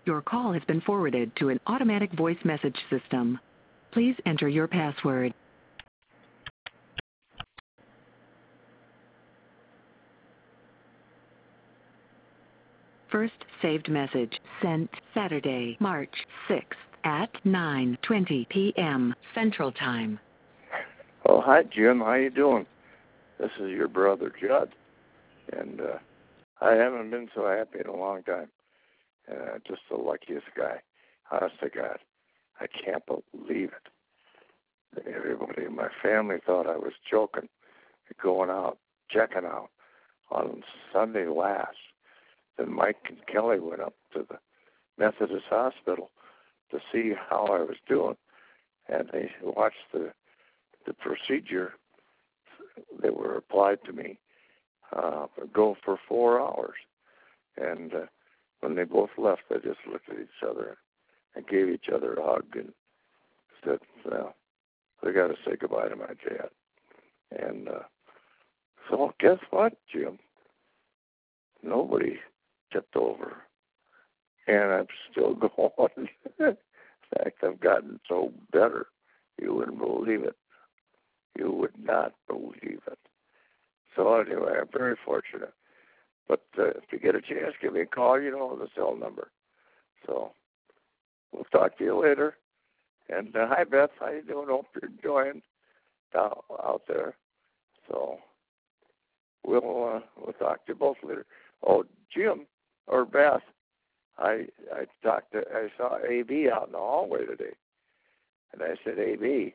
Your call has been forwarded to an automatic voice message system. Please enter your password. First saved message sent Saturday, March 6th at 9:20 p.m. Central Time. Oh, hi, Jim. How you doing? This is your brother, Judd. And I haven't been so happy in a long time. Just the luckiest guy. Honest to God. I can't believe it. Everybody in my family thought I was joking, going out, checking out on Sunday last. Then Mike and Kelly went up to the Methodist Hospital to see how I was doing. And they watched the procedure that were applied to me go for 4 hours. And when they both left, they just looked at each other and gave each other a hug and said, well, they got to say goodbye to my dad. And so guess what, Jim? Nobody tipped over. And I'm still going. In fact, I've gotten so better, you wouldn't believe it. You would not believe it. So anyway, I'm very fortunate. But if you get a chance, give me a call. You know the cell number. So we'll talk to you later. And hi, Beth. How you doing? Hope you're enjoying out there. So we'll talk to you both later. Oh, Jim or Beth, I saw AB out in the hallway today, and I said, AB,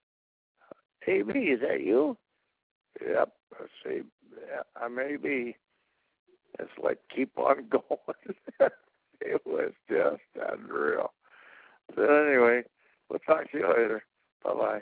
is that you? Yep. I say, yeah, I'm AB. It's like, keep on going. It was just unreal. So anyway, we'll talk to you later. Bye-bye.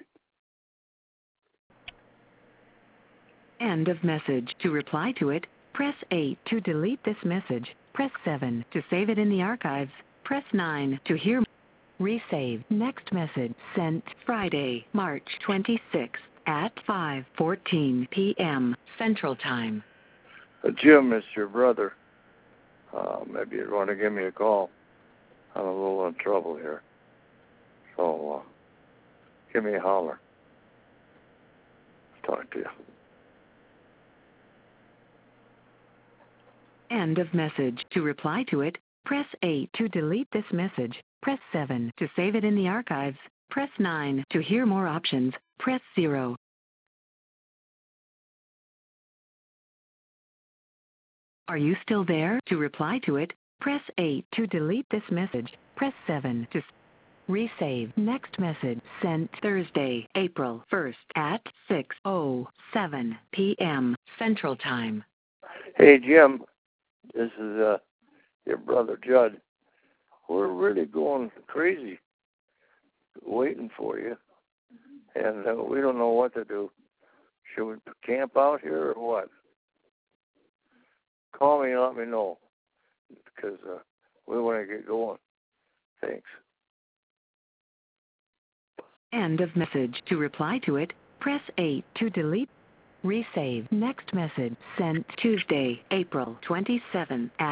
End of message. To reply to it, press 8 to delete this message. Press 7 to save it in the archives. Press 9 to hear. Resave. Next message sent Friday, March 26th at 5:14 p.m. Central Time. Jim, it's your brother. Maybe you'd want to give me a call. I'm a little in trouble here. So give me a holler. Talk to you. End of message. To reply to it, press 8 to delete this message. Press 7 to save it in the archives. Press 9 to hear more options. Press 0. Are you still there? To reply to it, press 8 to delete this message. Press 7 to resave. Next message sent Thursday, April 1st at 6:07 p.m. Central Time. Hey, Jim. This is your brother, Judd. We're really going crazy waiting for you, and we don't know what to do. Should we camp out here or what? Call me and let me know, because we want to get going. Thanks. End of message. To reply to it, press 8 to delete. Resave. Next message sent Tuesday, April 27th at